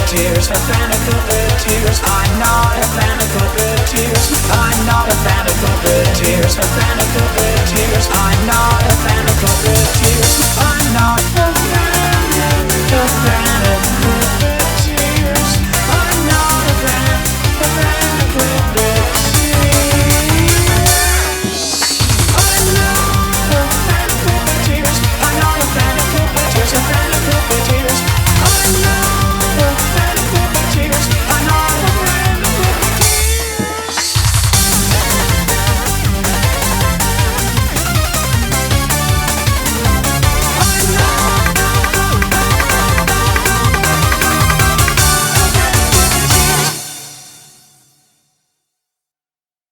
tears, a fan of good tears. I'm not a fan of good tears. I'm not a fan of good tears, a fan of good tears. I'm not a fan of good tears.